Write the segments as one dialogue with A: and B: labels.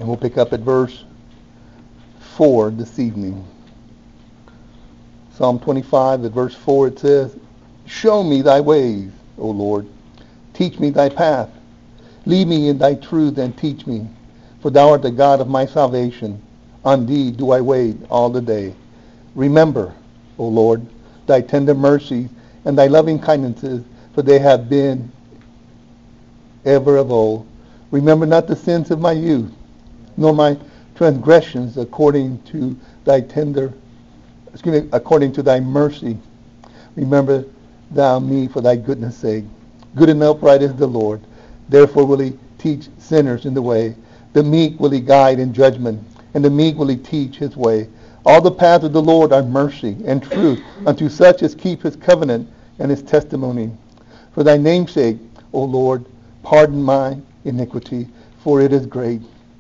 A: And we'll pick up at verse 4 this evening. Psalm 25 at verse 4 it says, "Show me thy ways, O Lord. Teach me thy path. Lead me in thy truth and teach me. For thou art the God of my salvation. On thee do I wait all the day. Remember, O Lord, thy tender mercies and thy loving kindnesses, for they have been ever of old. Remember not the sins of my youth, nor my transgressions according to thy mercy. Remember thou me for thy goodness' sake. Good and upright is the Lord. Therefore will he teach sinners in the way. The meek will he guide in judgment, and the meek will he teach his way. All the paths of the Lord are mercy and truth unto such as keep his covenant and his testimony. For thy name's sake, O Lord, pardon my iniquity, for it is great.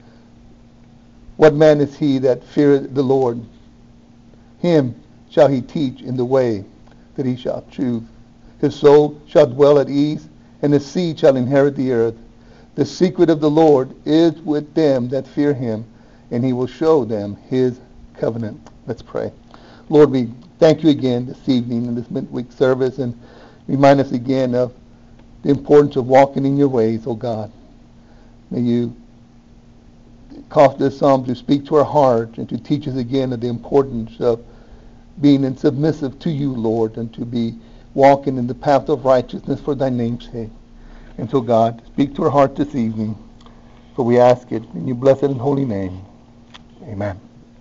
A: What man is he that feareth the Lord? Him shall he teach in the way that he shall choose. His soul shall dwell at ease, and his seed shall inherit the earth. The secret of the Lord is with them that fear him, and he will show them his covenant." Let's pray. Lord, we thank you again this evening in this midweek service, and remind us again of the importance of walking in your ways, O God. May you cause this psalm to speak to our hearts and to teach us again of the importance of being submissive to you, Lord, and to be walking in the path of righteousness for thy name's sake. And so, God, speak to our heart this evening, for we ask it in your blessed and holy name. Amen.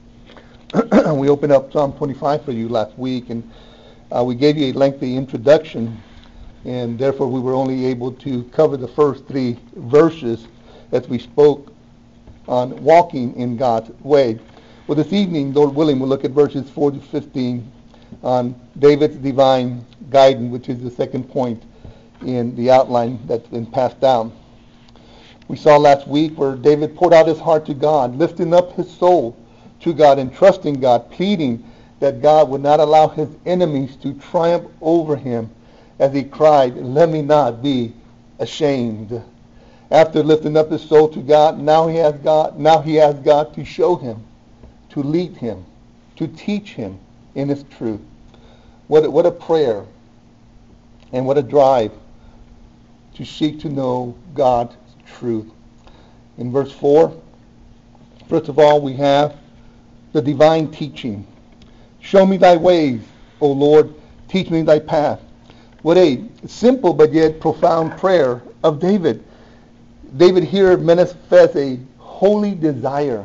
A: We opened up Psalm 25 for you last week, and we gave you a lengthy introduction, and therefore we were only able to cover the first 3 verses as we spoke on walking in God's way. Well, this evening, Lord willing, we'll look at verses 4 to 15 on David's divine guidance, which is the second point in the outline that's been passed down. We saw last week where David poured out his heart to God, lifting up his soul to God and trusting God, pleading that God would not allow his enemies to triumph over him as he cried, "Let me not be ashamed." After lifting up his soul to God, now he has God to show him, to lead him, to teach him in his truth. What a prayer and what a drive to seek to know God's truth. In verse 4, first of all, we have the divine teaching. Show me thy ways, O Lord, teach me thy path. What a simple but yet profound prayer of David. David here manifests a holy desire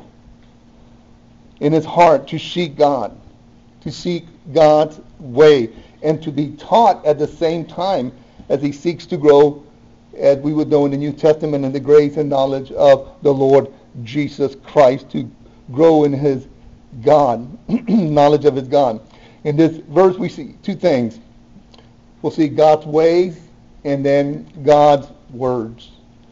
A: in his heart to seek God, to seek God's way, and to be taught at the same time as he seeks to grow, as we would know in the New Testament, in the grace and knowledge of the Lord Jesus Christ, to grow in his God, knowledge of his God. In this verse we see 2 things. We'll see God's ways and then God's words.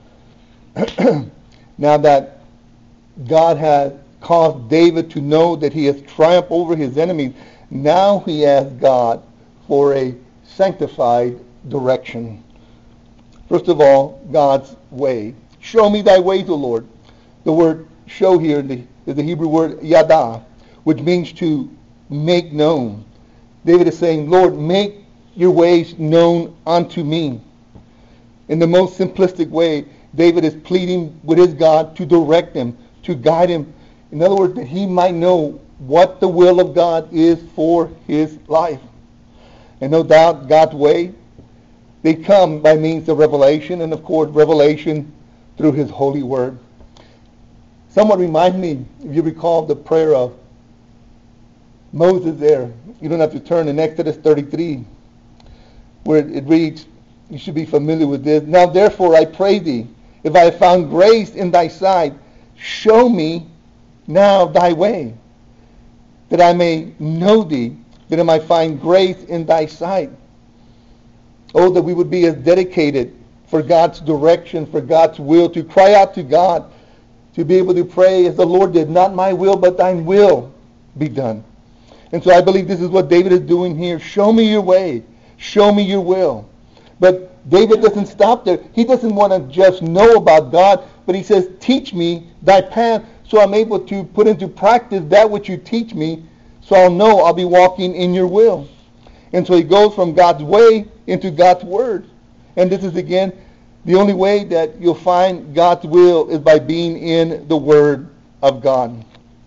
A: Now that God has caused David to know that he has triumphed over his enemies, now he asks God for a sanctified direction. First of all, God's way. Show me thy ways, O Lord. The word show here is the Hebrew word yada, which means to make known. David is saying, Lord, make your ways known unto me. In the most simplistic way, David is pleading with his God to direct him, to guide him. In other words, that he might know what the will of God is for his life. And no doubt God's way, they come by means of revelation, and of course revelation through his holy word. Somewhat remind me, if you recall the prayer of Moses there. You don't have to turn in Exodus 33, where it reads, you should be familiar with this. Now therefore I pray thee, if I have found grace in thy sight, show me now thy way, that I may know thee, that I might find grace in thy sight. Oh, that we would be as dedicated for God's direction, for God's will, to cry out to God, to be able to pray as the Lord did, not my will, but thine will be done. And so I believe this is what David is doing here. Show me your way. Show me your will. But David doesn't stop there. He doesn't want to just know about God, but he says, teach me thy path so I'm able to put into practice that which you teach me, so I'll know I'll be walking in your will. And so he goes from God's way into God's word. And this is, again, the only way that you'll find God's will is by being in the word of God.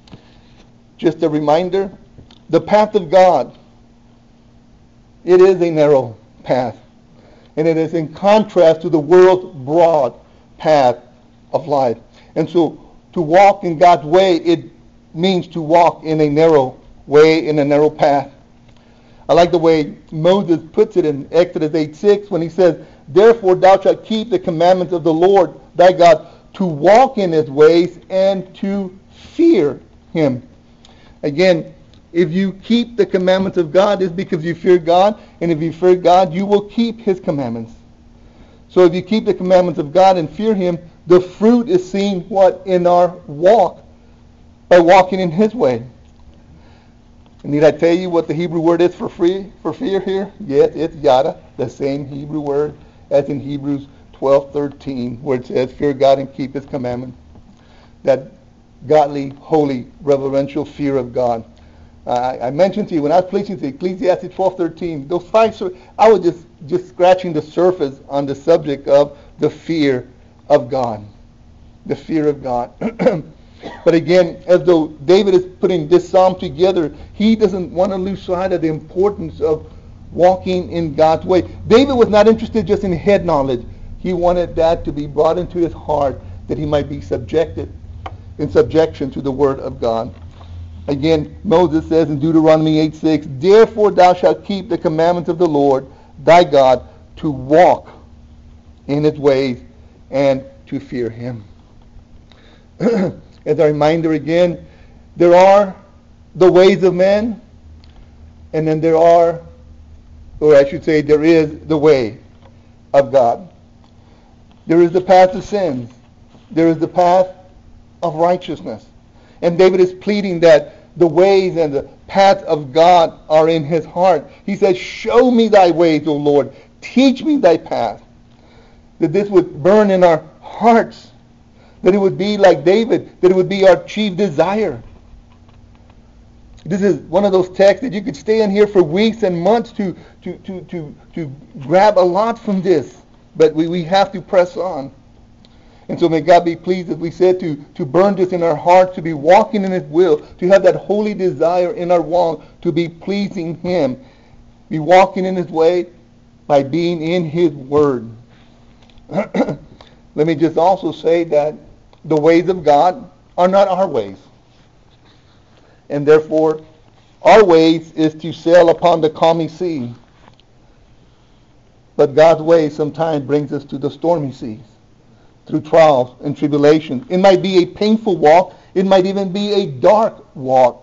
A: Just a reminder, the path of God, it is a narrow path. And it is in contrast to the world's broad path of life. And so to walk in God's way, it means to walk in a narrow way, in a narrow path. I like the way Moses puts it in Exodus 8:6 when he says, "Therefore thou shalt keep the commandments of the Lord thy God, to walk in his ways and to fear him." Again, if you keep the commandments of God, it's because you fear God, and if you fear God, you will keep his commandments. So if you keep the commandments of God and fear him, the fruit is seen what? In our walk, by walking in his way. And need I tell you what the Hebrew word is for fear here? Yes, it's yada, the same Hebrew word as in Hebrews 12:13, where it says, "Fear God and keep his commandments." That godly, holy, reverential fear of God. I mentioned to you when I was preaching to Ecclesiastes 12:13, those five, I was just scratching the surface on the subject of the fear of God. The fear of God. But again, as though David is putting this psalm together, he doesn't want to lose sight of the importance of walking in God's way. David was not interested just in head knowledge. He wanted that to be brought into his heart, that he might be in subjection to the word of God. Again, Moses says in Deuteronomy 8:6, "Therefore thou shalt keep the commandments of the Lord thy God, to walk in his ways and to fear him." As a reminder again, there are the ways of men, and then there are, or I should say, there is the way of God. There is the path of sins. There is the path of righteousness. And David is pleading that the ways and the path of God are in his heart. He says, "Show me thy ways, O Lord. Teach me thy path." That this would burn in our hearts. That it would be like David. That it would be our chief desire. This is one of those texts that you could stay in here for weeks and months to grab a lot from this. But we have to press on. And so may God be pleased, as we said, to burn this in our hearts, to be walking in his will, to have that holy desire in our walk, to be pleasing him, be walking in his way by being in his word. Let me just also say that the ways of God are not our ways. And therefore, our ways is to sail upon the calming sea. But God's way sometimes brings us to the stormy seas, through trials and tribulations. It might be a painful walk. It might even be a dark walk.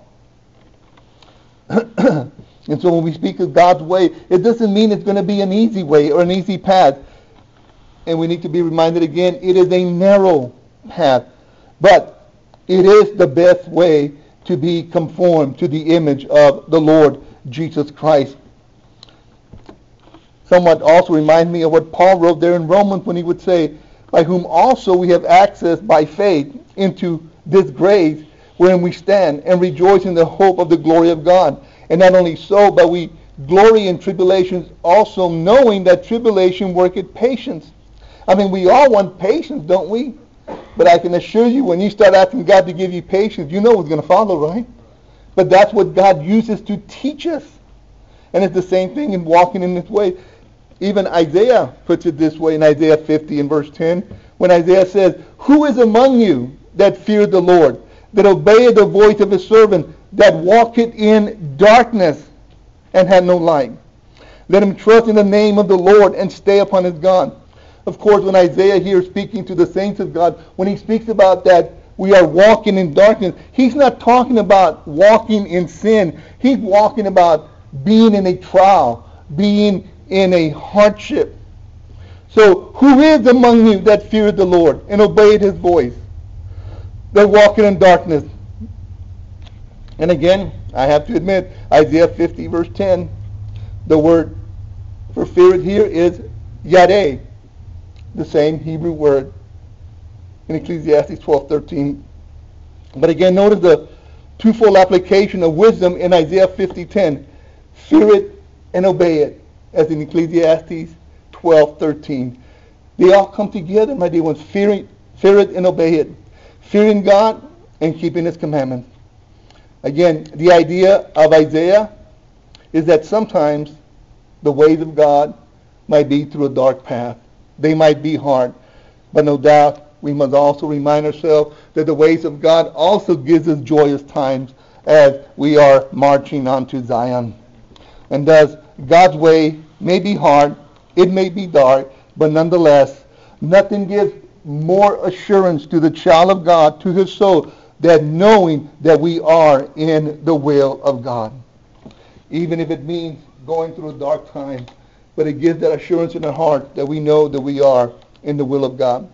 A: And so when we speak of God's way, it doesn't mean it's going to be an easy way or an easy path. And we need to be reminded again, it is a narrow path. But it is the best way to be conformed to the image of the Lord Jesus Christ. Somewhat also reminds me of what Paul wrote there in Romans when he would say, "By whom also we have access by faith into this grace wherein we stand and rejoice in the hope of the glory of God. And not only so, but we glory in tribulations, also knowing that tribulation worketh patience." I mean, we all want patience, don't we? But I can assure you, when you start asking God to give you patience, you know what's going to follow, right? But that's what God uses to teach us. And it's the same thing in walking in this way. Even Isaiah puts it this way in Isaiah 50 and verse 10, when Isaiah says, "Who is among you that feareth the Lord, that obeyeth the voice of his servant, that walketh in darkness and had no light? Let him trust in the name of the Lord and stay upon his God." Of course, when Isaiah here is speaking to the saints of God, when he speaks about that we are walking in darkness, he's not talking about walking in sin. He's walking about being in a trial, being in a hardship. So, who is among you that feareth the Lord and obeyeth his voice, that walketh in darkness? And again, I have to admit, Isaiah 50 verse 10, the word for fear here is yadeh, the same Hebrew word in Ecclesiastes 12:13. But again, notice the twofold application of wisdom in Isaiah 50:10. Fear it and obey it, as in Ecclesiastes 12:13. They all come together, my dear ones. Fear it and obey it. Fearing God and keeping His commandments. Again, the idea of Isaiah is that sometimes the ways of God might be through a dark path. They might be hard, but no doubt we must also remind ourselves that the ways of God also gives us joyous times as we are marching on to Zion. And thus, God's way may be hard, it may be dark, but nonetheless, nothing gives more assurance to the child of God, to his soul, than knowing that we are in the will of God. Even if it means going through a dark time, but it gives that assurance in our heart that we know that we are in the will of God.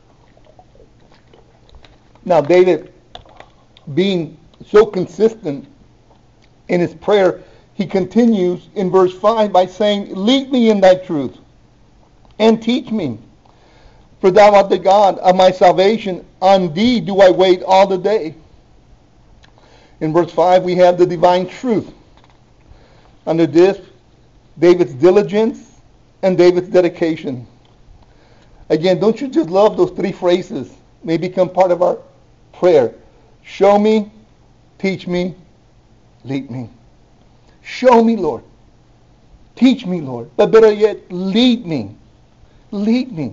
A: Now, David, being so consistent in his prayer, he continues in verse 5 by saying, "Lead me in thy truth, and teach me. For thou art the God of my salvation. On thee do I wait all the day." In verse 5, we have the divine truth. Under this, David's diligence and David's dedication. Again, don't you just love those three phrases? May become part of our prayer. Show me, teach me, lead me. Show me, Lord. Teach me, Lord. But better yet, lead me. Lead me.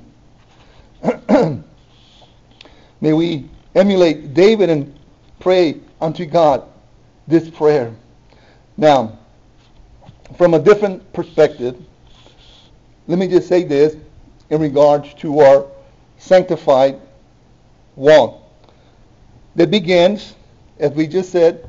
A: May we emulate David and pray unto God this prayer. Now, from a different perspective, let me just say this in regards to our sanctified walk. That begins, as we just said,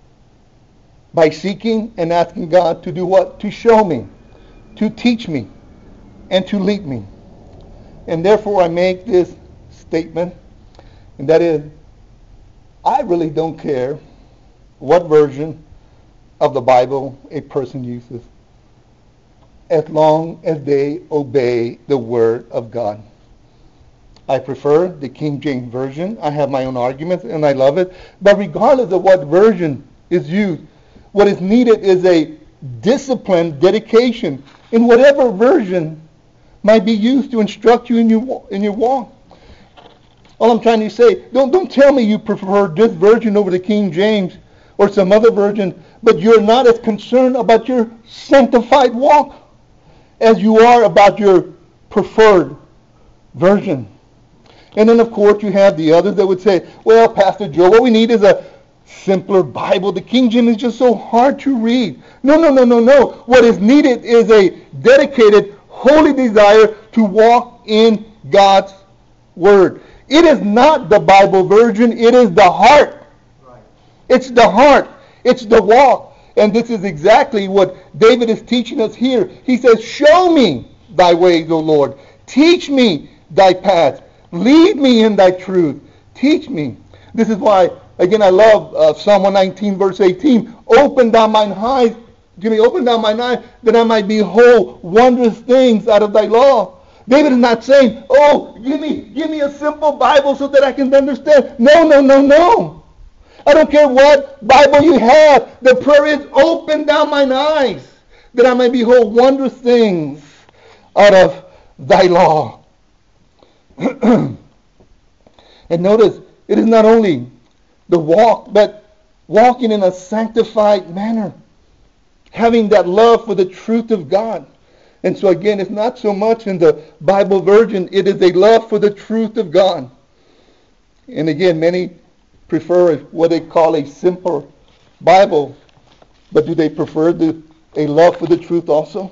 A: by seeking and asking God to do what? To show me, to teach me, and to lead me. And therefore I make this statement, and that is, I really don't care what version of the Bible a person uses, as long as they obey the Word of God. I prefer the King James Version. I have my own arguments, and I love it. But regardless of what version is used, what is needed is a disciplined dedication in whatever version might be used to instruct you in your walk. All I'm trying to say, don't tell me you prefer this version over the King James or some other version, but you're not as concerned about your sanctified walk as you are about your preferred version. And then, of course, you have the others that would say, well, Pastor Joe, what we need is a simpler Bible. The King James is just so hard to read. No. What is needed is a dedicated, holy desire to walk in God's Word. It is not the Bible version. It is the heart. Right. It's the heart. It's the walk. And this is exactly what David is teaching us here. He says, show me thy ways, O Lord. Teach me thy paths. Lead me in thy truth. Teach me. This is why, again, I love Psalm 119, verse 18. Open thou mine eyes, that I might behold wondrous things out of thy law. David is not saying, oh, give me a simple Bible so that I can understand. No. I don't care what Bible you have. The prayer is, open thou mine eyes, that I might behold wondrous things out of thy law. And notice, it is not only the walk, but walking in a sanctified manner, having that love for the truth of God. And so again, it's not so much in the Bible version, it is a love for the truth of God. And again, many prefer what they call a simple Bible, but do they prefer a love for the truth also?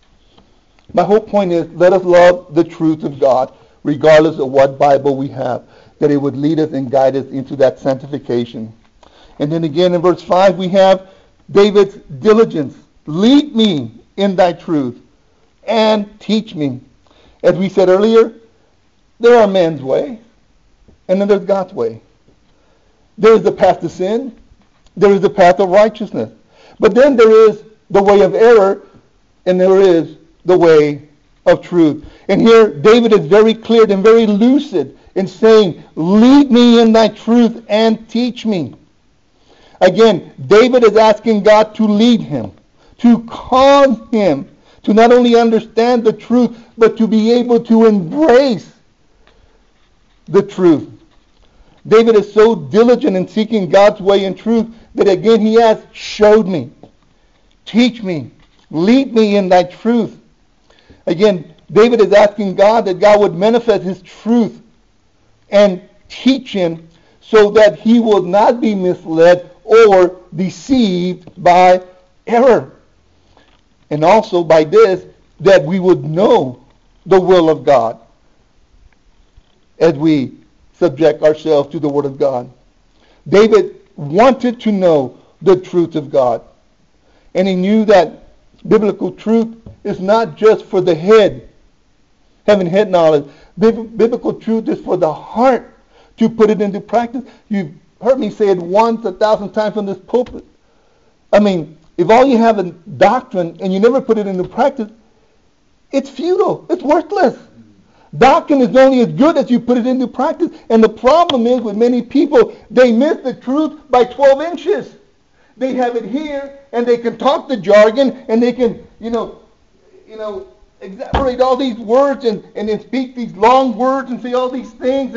A: My whole point is, let us love the truth of God, regardless of what Bible we have, that it would lead us and guide us into that sanctification. And then again in verse 5 we have David's diligence. Lead me in thy truth and teach me. As we said earlier, there are men's way, and then there's God's way. There is the path to sin. There is the path of righteousness. But then there is the way of error, and there is the way of truth. And here David is very clear and very lucid and saying, lead me in thy truth and teach me. Again, David is asking God to lead him, to cause him to not only understand the truth, but to be able to embrace the truth. David is so diligent in seeking God's way and truth that again he asks, show me, teach me, lead me in thy truth. Again, David is asking God that God would manifest his truth and teach him so that he will not be misled or deceived by error. And also by this, that we would know the will of God as we subject ourselves to the Word of God. David wanted to know the truth of God. And he knew that biblical truth is not just for the head, having head knowledge. Biblical truth is for the heart to put it into practice. You've heard me say it once, 1,000 times from this pulpit. I mean, if all you have is doctrine and you never put it into practice, it's futile. It's worthless. Doctrine is only as good as you put it into practice. And the problem is with many people, they miss the truth by 12 inches. They have it here, and they can talk the jargon, and they can, exaggerate all these words and then speak these long words and say all these things,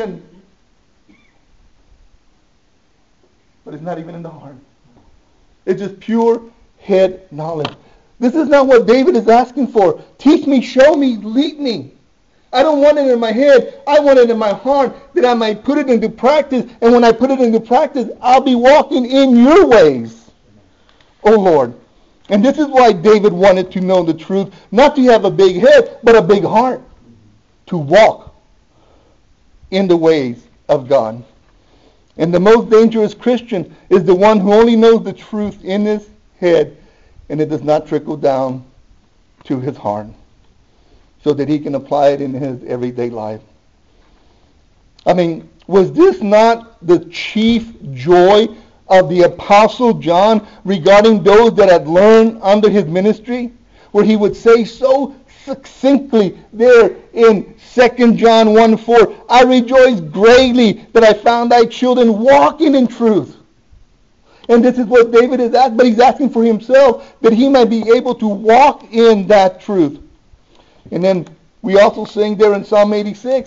A: but it's not even in the heart. It's just pure head knowledge. This is not what David is asking for. Teach me, show me, lead me. I don't want it in my head. I want it in my heart that I might put it into practice. And when I put it into practice, I'll be walking in your ways, oh Lord. And this is why David wanted to know the truth, not to have a big head, but a big heart, to walk in the ways of God. And the most dangerous Christian is the one who only knows the truth in his head, and it does not trickle down to his heart, so that he can apply it in his everyday life. I mean, was this not the chief joy of the Apostle John regarding those that had learned under his ministry? Where he would say so succinctly there in 2 John 1:4, I rejoice greatly that I found thy children walking in truth. And this is what David is asking, but he's asking for himself that he might be able to walk in that truth. And then we also sing there in Psalm 86.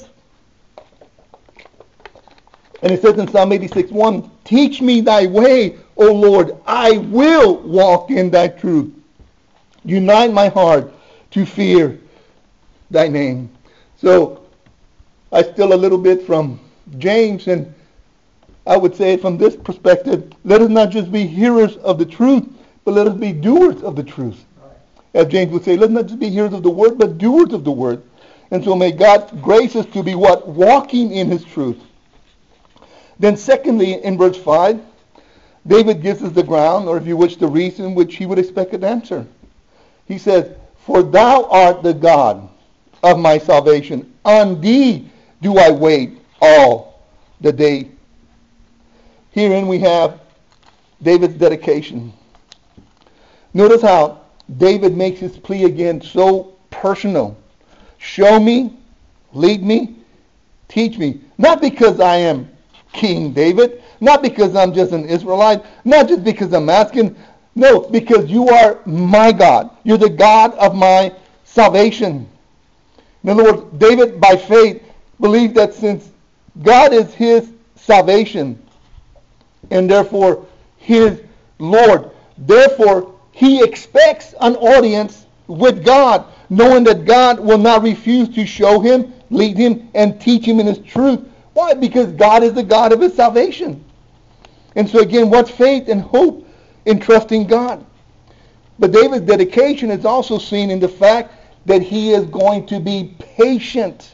A: And it says in Psalm 86:1, teach me thy way, O Lord, I will walk in thy truth. Unite my heart to fear thy name. So I steal a little bit from James, and I would say it from this perspective, let us not just be hearers of the truth, but let us be doers of the truth. As James would say, let's not just be hearers of the word, but doers of the word. And so may God grace us to be what? Walking in his truth. Then secondly, in verse 5, David gives us the ground, or if you wish, the reason which he would expect an answer. He says, for thou art the God of my salvation. On thee do I wait all the day. Herein we have David's dedication. Notice how David makes his plea again so personal. Show me, lead me, teach me. Not because I am King David, not because I'm just an Israelite, not just because I'm asking. No, because you are my God. You're the God of my salvation. In other words, David, by faith, believed that since God is his salvation, and therefore his Lord, therefore he expects an audience with God, knowing that God will not refuse to show him, lead him, and teach him in his truth. Why? Because God is the God of his salvation. And so again, what's faith and hope in trusting God? But David's dedication is also seen in the fact that he is going to be patient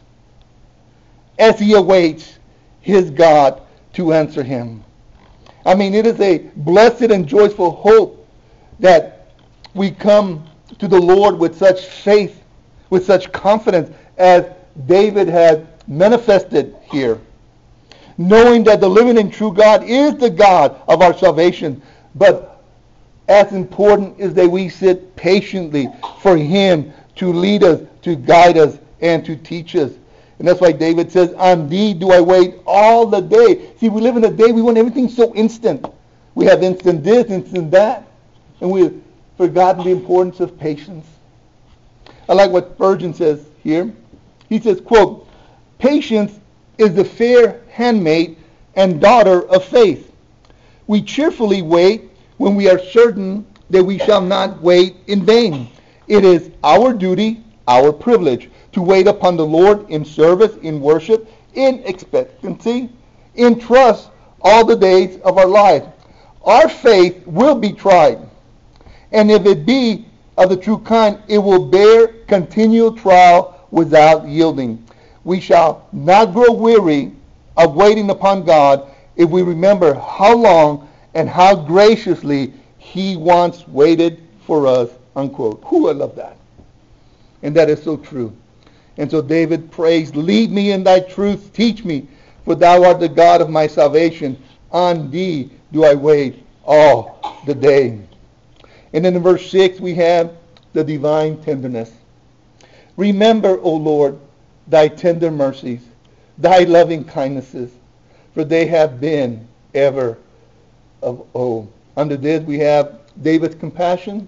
A: as he awaits his God to answer him. I mean, it is a blessed and joyful hope that we come to the Lord with such faith, with such confidence as David had manifested here, knowing that the living and true God is the God of our salvation. But as important is that we sit patiently for him to lead us, to guide us, and to teach us. And that's why David says, on thee do I wait all the day. See, we live in a day, we want everything so instant. We have instant this, instant that. And we've forgotten the importance of patience. I like what Spurgeon says here. He says, quote, patience is the fair handmaid and daughter of faith. We cheerfully wait when we are certain that we shall not wait in vain. It is our duty, our privilege, to wait upon the Lord in service, in worship, in expectancy, in trust all the days of our life. Our faith will be tried, and if it be of the true kind, it will bear continual trial without yielding. We shall not grow weary of waiting upon God if we remember how long and how graciously he once waited for us, unquote. I love that. And that is so true. And so David prays, lead me in thy truth, teach me, for thou art the God of my salvation. On thee do I wait all the day. And then in verse 6 we have the divine tenderness. Remember, O Lord, thy tender mercies, thy loving kindnesses, for they have been ever of old. Under this we have God's compassion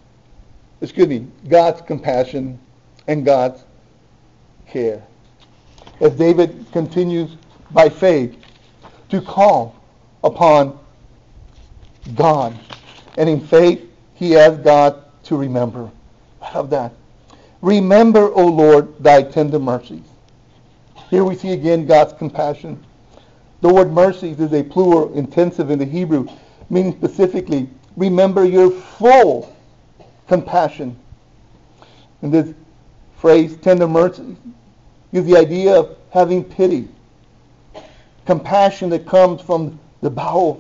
A: and God's care. As David continues by faith to call upon God, and in faith he asks God to remember. I love that. Remember, O Lord, thy tender mercies. Here we see again God's compassion. The word mercies is a plural intensive in the Hebrew, meaning specifically, remember your full compassion. And this phrase, tender mercies, is the idea of having pity, compassion that comes from the bowel.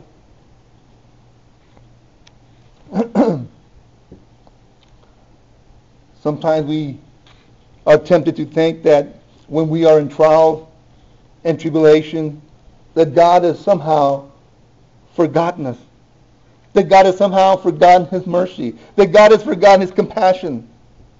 A: Sometimes we are tempted to think that when we are in trial and tribulation, that God has somehow forgotten us, that God has somehow forgotten his mercy, that God has forgotten his compassion.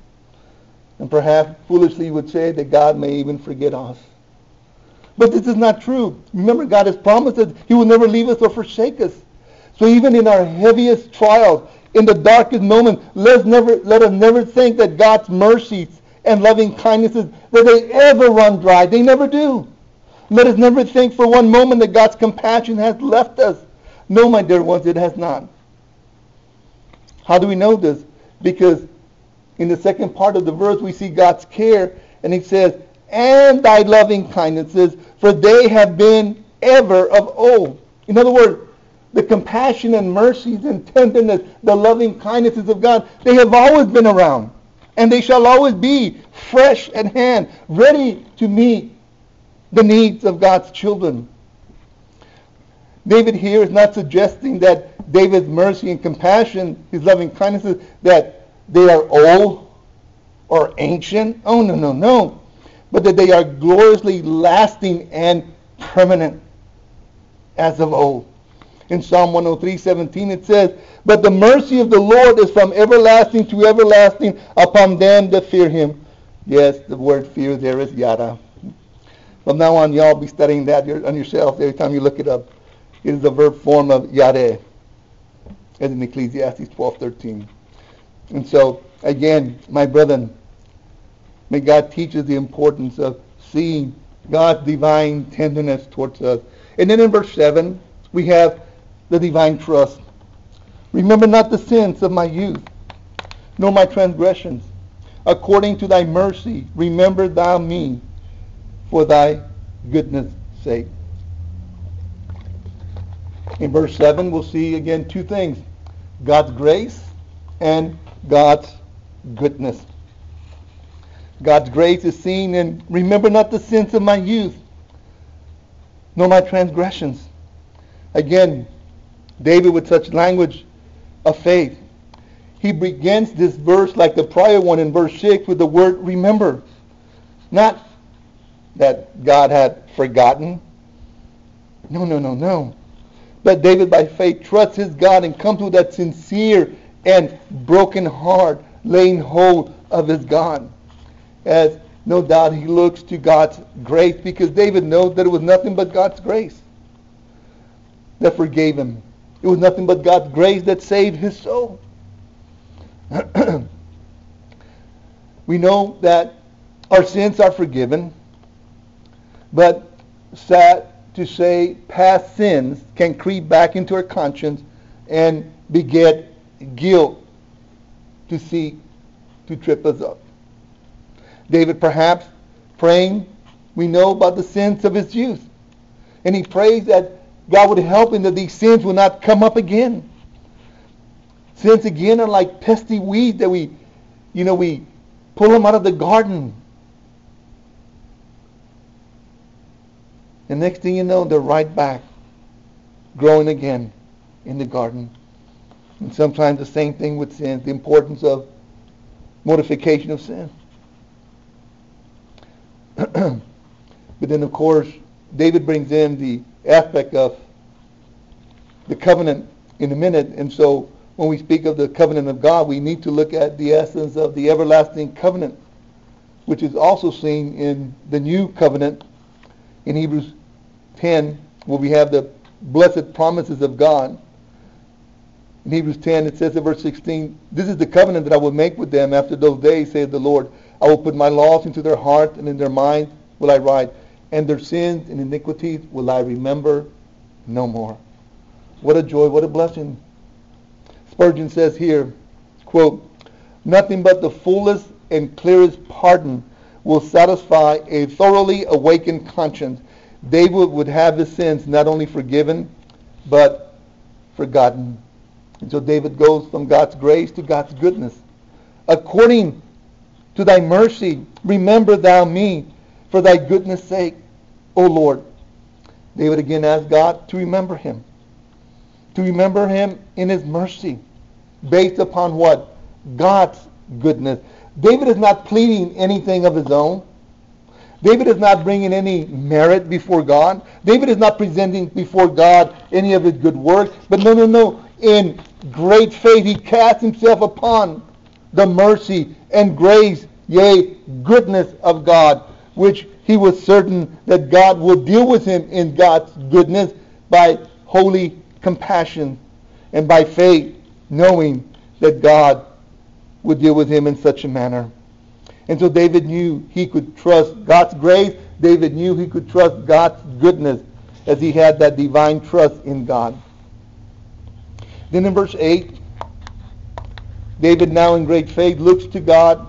A: And perhaps foolishly would say that God may even forget us. But this is not true. Remember, God has promised that he will never leave us or forsake us. So even in our heaviest trials, in the darkest moment, let us never think that God's mercies and loving kindnesses, that they ever run dry. They never do. Let us never think for one moment that God's compassion has left us. No, my dear ones, it has not. How do we know this? Because in the second part of the verse, we see God's care, and he says, and thy loving kindnesses, for they have been ever of old. In other words, the compassion and mercies and tenderness, the loving kindnesses of God, they have always been around. And they shall always be fresh at hand, ready to meet the needs of God's children. David here is not suggesting that David's mercy and compassion, his loving kindnesses, that they are old or ancient. Oh, no. But that they are gloriously lasting and permanent as of old. In Psalm 103:17 it says, but the mercy of the Lord is from everlasting to everlasting upon them that fear him. Yes, the word fear there is yada. From now on, y'all be studying that on yourself every time you look it up. It is the verb form of yare, as in Ecclesiastes 12:13. And so, again, my brethren, may God teach us the importance of seeing God's divine tenderness towards us. And then in verse 7, we have the divine trust. Remember not the sins of my youth, nor my transgressions. According to thy mercy, remember thou me for thy goodness' sake. In verse 7, we'll see again two things: God's grace and God's goodness. God's grace is seen in remember not the sins of my youth, nor my transgressions. Again, David, with such language of faith, he begins this verse like the prior one in verse 6 with the word remember. Not that God had forgotten. No. But David, by faith, trusts his God and comes with that sincere and broken heart, laying hold of his God. As No doubt he looks to God's grace, because David knows that it was nothing but God's grace that forgave him. It was nothing but God's grace that saved his soul. We know that our sins are forgiven, but sad to say, past sins can creep back into our conscience and beget guilt to seek to trip us up. David, perhaps praying, we know about the sins of his youth, and he prays that God would help him that these sins will not come up again. Sins again are like pesky weeds that we pull them out of the garden. And next thing you know, they're right back, growing again in the garden. And sometimes the same thing with sin, the importance of mortification of sin. But then, of course, David brings in the aspect of the covenant in a minute. And so when we speak of the covenant of God, we need to look at the essence of the everlasting covenant, which is also seen in the new covenant in Hebrews 10, where we have the blessed promises of God. In Hebrews 10, it says in verse 16, "This is the covenant that I will make with them after those days, saith the Lord. I will put my laws into their heart, and in their mind will I write, and their sins and iniquities will I remember no more." What a joy, what a blessing. Spurgeon says here, quote, "Nothing but the fullest and clearest pardon will satisfy a thoroughly awakened conscience. David would have his sins not only forgiven, but forgotten." And so David goes from God's grace to God's goodness. "According to thy mercy, remember thou me for thy goodness' sake, O Lord." David again asked God to remember him. To remember him in his mercy. Based upon what? God's goodness. David is not pleading anything of his own. David is not bringing any merit before God. David is not presenting before God any of his good works. But no. In great faith he casts himself upon the mercy and grace, yea, goodness of God, which he was certain that God will deal with him in God's goodness by holy compassion, and by faith knowing that God would deal with him in such a manner. And so David knew he could trust God's grace. David knew he could trust God's goodness as he had that divine trust in God. Then in verse 8, David, now in great faith, looks to God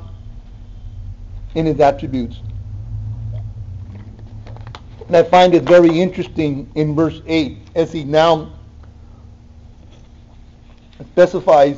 A: in his attributes. And I find it very interesting in verse 8 as he now specifies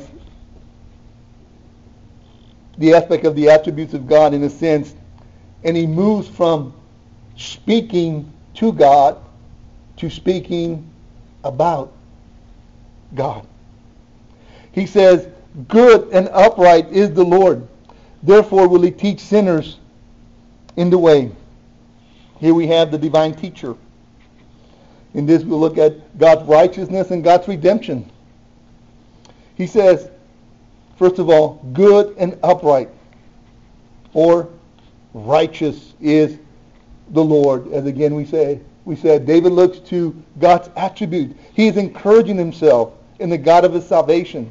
A: the aspect of the attributes of God in a sense, and he moves from speaking to God to speaking about God. He says, "Good and upright is the Lord, therefore will he teach sinners in the way." Here we have the divine teacher. In this we'll look at God's righteousness and God's redemption. He says, first of all, good and upright, or righteous is the Lord. As again we said, David looks to God's attribute. He is encouraging himself in the God of his salvation.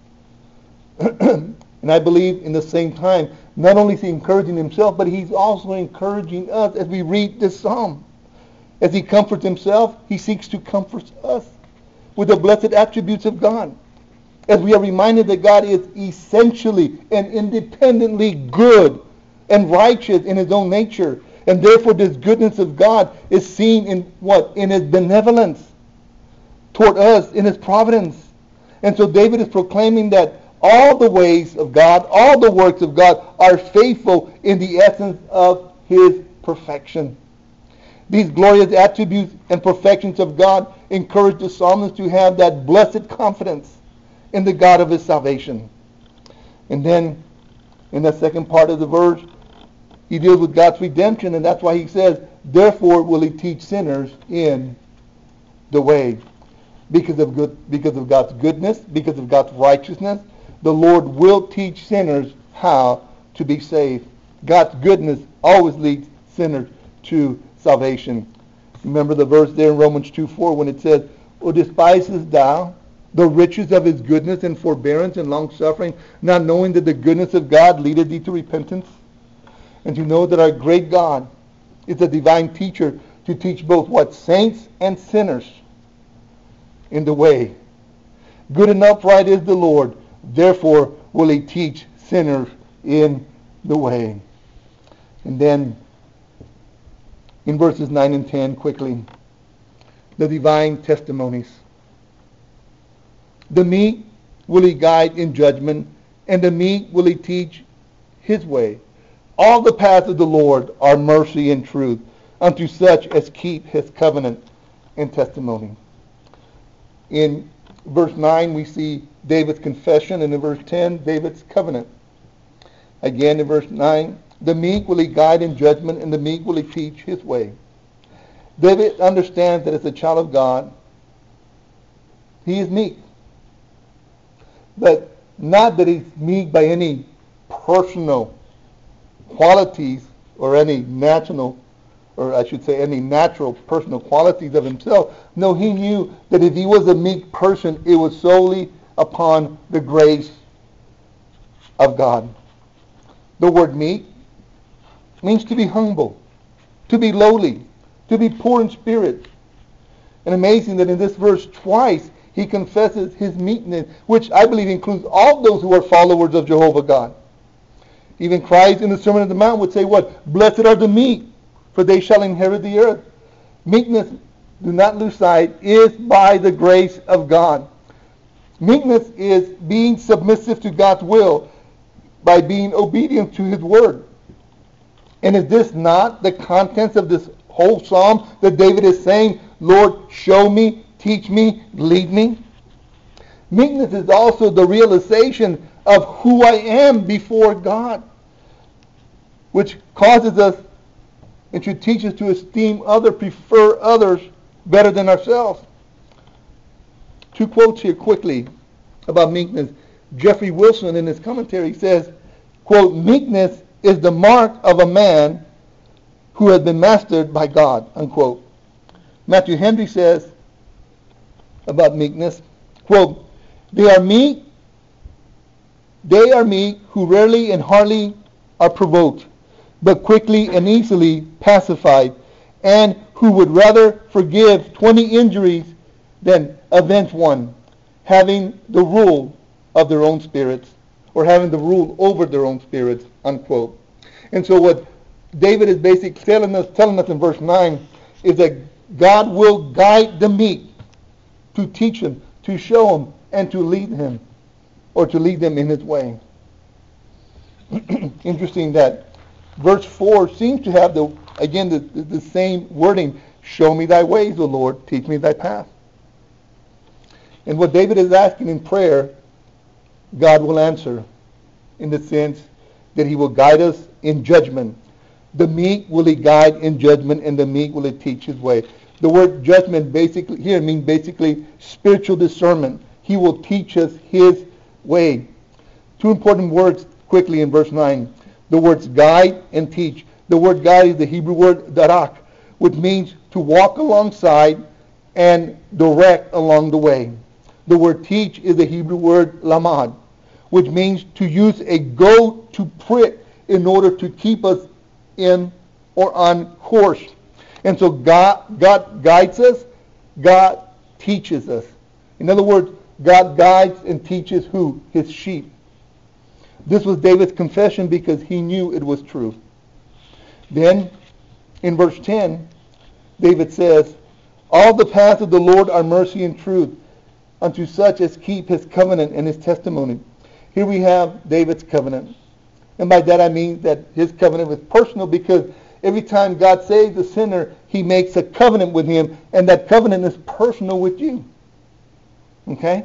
A: And I believe in the same time, not only is he encouraging himself, but he's also encouraging us as we read this psalm. As he comforts himself, he seeks to comfort us with the blessed attributes of God. As we are reminded that God is essentially and independently good and righteous in his own nature. And therefore this goodness of God is seen in what? In his benevolence toward us, in his providence. And so David is proclaiming that all the ways of God, all the works of God are faithful in the essence of his perfection. These glorious attributes and perfections of God encourage the psalmist to have that blessed confidence in the God of his salvation. And then in the second part of the verse, he deals with God's redemption, and that's why he says, "Therefore will he teach sinners in the way." Because of God's goodness, because of God's righteousness, the Lord will teach sinners how to be saved. God's goodness always leads sinners to salvation. Remember the verse there in Romans 2:4 when it says, "O despisest thou the riches of his goodness and forbearance and long-suffering, not knowing that the goodness of God leadeth thee to repentance?" And to know that our great God is a divine teacher to teach both what? Saints and sinners in the way. Good and upright is the Lord, therefore will he teach sinners in the way. And then in verses 9 and 10, quickly, the divine testimonies. The meek will he guide in judgment, and the meek will he teach his way. All the paths of the Lord are mercy and truth unto such as keep his covenant and testimony. In verse 9, we see David's confession, and in verse 10, David's covenant. Again, in verse 9, the meek will he guide in judgment, and the meek will he teach his way. David understands that as a child of God, he is meek. But not that he's meek by any personal qualities or any natural personal qualities of himself. No, he knew that if he was a meek person, it was solely upon the grace of God. The word meek means to be humble, to be lowly, to be poor in spirit. And amazing that in this verse twice he confesses his meekness, which I believe includes all those who are followers of Jehovah God. Even Christ in the Sermon on the Mount would say what? Blessed are the meek, for they shall inherit the earth. Meekness, do not lose sight, is by the grace of God. Meekness is being submissive to God's will by being obedient to his word. And is this not the contents of this whole psalm that David is saying, Lord, show me, teach me, lead me? Meekness is also the realization of who I am before God, which causes us and should teach us to esteem others, prefer others better than ourselves. Two quotes here quickly about meekness. Jeffrey Wilson in his commentary says, quote, "Meekness is the mark of a man who has been mastered by God," unquote. Matthew Henry says about meekness, quote, They are meek who rarely and hardly are provoked, but quickly and easily pacified, and who would rather forgive 20 injuries than avenge one, having the rule of their own spirits, or having the rule over their own spirits," unquote. And so what David is basically telling us in verse 9 is that God will guide the meek to teach him, to show him, and to lead him, or to lead them in his way. Interesting that verse 4 seems to have the same wording, "Show me thy ways, O Lord, teach me thy path." And what David is asking in prayer, God will answer in the sense that he will guide us in judgment. The meek will he guide in judgment, and the meek will he teach his way. The word judgment basically here means spiritual discernment. He will teach us his way. Two important words quickly in verse 9. The words guide and teach. The word guide is the Hebrew word darak, which means to walk alongside and direct along the way. The word teach is the Hebrew word lamad, which means to use a goad to prick in order to keep us in or on course. And so God guides us, God teaches us. In other words, God guides and teaches who? His sheep. This was David's confession because he knew it was true. Then, in verse 10, David says, "All the paths of the Lord are mercy and truth unto such as keep his covenant and his testimony." Here we have David's covenant. And by that I mean that his covenant was personal, because every time God saves a sinner, he makes a covenant with him, and that covenant is personal with you. Okay?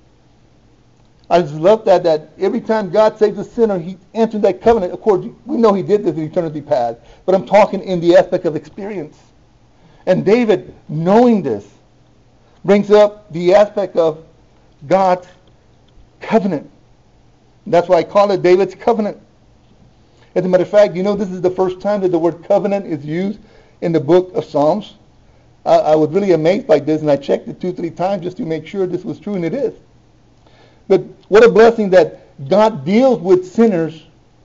A: I just love that every time God saves a sinner, he enters that covenant. Of course, we know he did this in eternity past, but I'm talking in the aspect of experience. And David, knowing this, brings up the aspect of God's covenant. That's why I call it David's covenant. As a matter of fact, this is the first time that the word covenant is used in the book of Psalms. I was really amazed by this, and I checked it 2-3 times just to make sure this was true, and it is. But what a blessing that God deals with sinners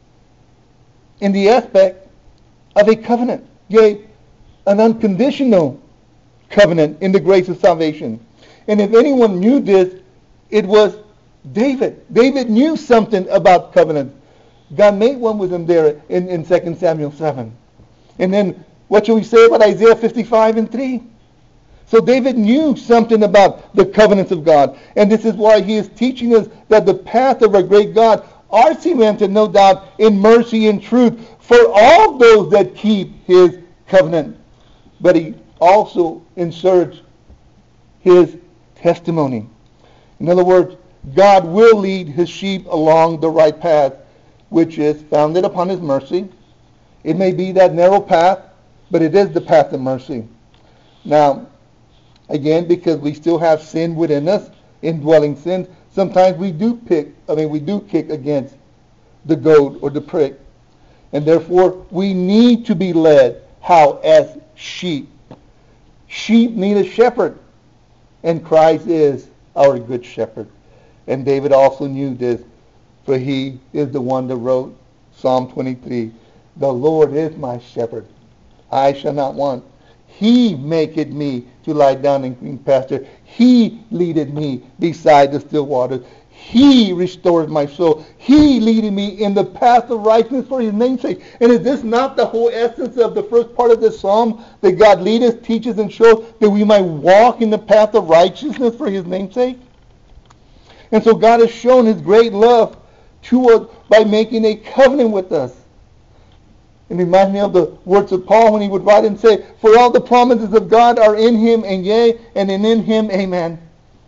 A: in the aspect of a covenant. Yea, an unconditional covenant in the grace of salvation. And if anyone knew this, it was David. David knew something about covenant. God made one with him there in 2 Samuel 7. And then what shall we say about Isaiah 55:3? So David knew something about the covenants of God. And this is why he is teaching us that the path of our great God are cemented, no doubt, in mercy and truth for all those that keep his covenant. But he also inserts his testimony. In other words, God will lead his sheep along the right path, which is founded upon his mercy. It may be that narrow path, but it is the path of mercy. Now, again, because we still have sin within us, indwelling sins, sometimes we do kick against the goad or the prick. And therefore, we need to be led. How? As sheep. Sheep need a shepherd. And Christ is our good shepherd. And David also knew this, for he is the one that wrote Psalm 23. The Lord is my shepherd. I shall not want. He maketh me to lie down in green pasture. He leadeth me beside the still waters. He restored my soul. He leadeth me in the path of righteousness for his name's sake. And is this not the whole essence of the first part of this psalm? That God leadeth, teaches, and shows that we might walk in the path of righteousness for his name's sake? And so God has shown his great love to us by making a covenant with us. It reminds me of the words of Paul when he would write and say, for all the promises of God are in him, and yea, and in him, amen.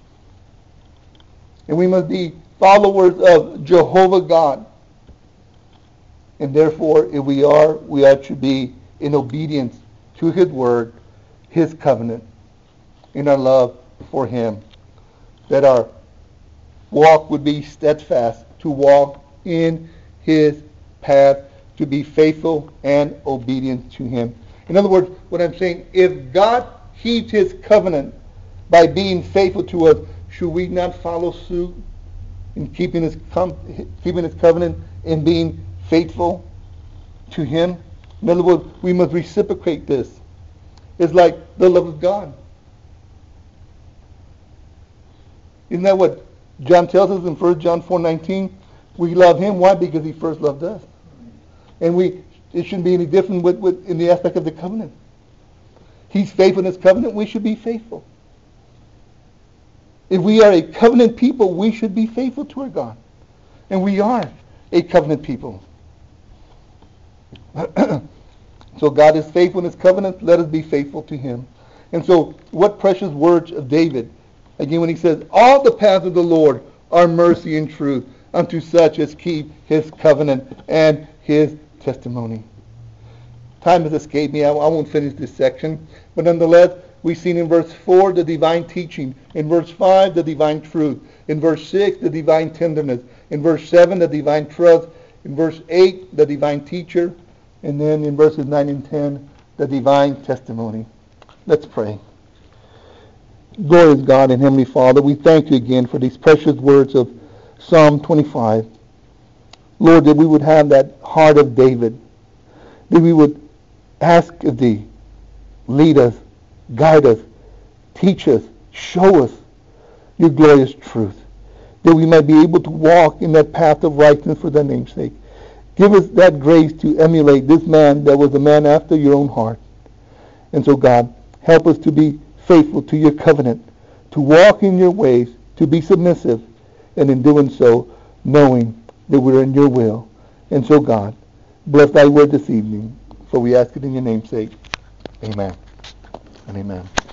A: And we must be followers of Jehovah God. And therefore, if we are to be in obedience to his word, his covenant, in our love for him. That our walk would be steadfast, to walk in his path, to be faithful and obedient to him. In other words, what I'm saying, if God keeps his covenant by being faithful to us, should we not follow suit in keeping his covenant and being faithful to him? In other words, we must reciprocate this. It's like the love of God. Isn't that what John tells us in 1 John 4:19? We love him. Why? Because he first loved us. And it shouldn't be any different in the aspect of the covenant. He's faithful in his covenant. We should be faithful. If we are a covenant people, we should be faithful to our God. And we are a covenant people. So God is faithful in his covenant. Let us be faithful to him. And so what precious words of David. Again, when he says, all the paths of the Lord are mercy and truth unto such as keep his covenant and his testimony. Time has escaped me. I won't finish this section. But nonetheless, we've seen in verse 4 the divine teaching. In verse 5, the divine truth. In verse 6, the divine tenderness. In verse 7, the divine trust. In verse 8, the divine teacher. And then in verses 9 and 10, the divine testimony. Let's pray. Glorious God and Heavenly Father, we thank you again for these precious words of Psalm 25. Lord, that we would have that heart of David, that we would ask of thee, lead us, guide us, teach us, show us your glorious truth, that we might be able to walk in that path of righteousness for thy name's sake. Give us that grace to emulate this man that was a man after your own heart. And so, God, help us to be faithful to your covenant, to walk in your ways, to be submissive, and in doing so, knowing that we're in your will. And so, God, bless thy word this evening, for we ask it in your name's sake. Amen and amen.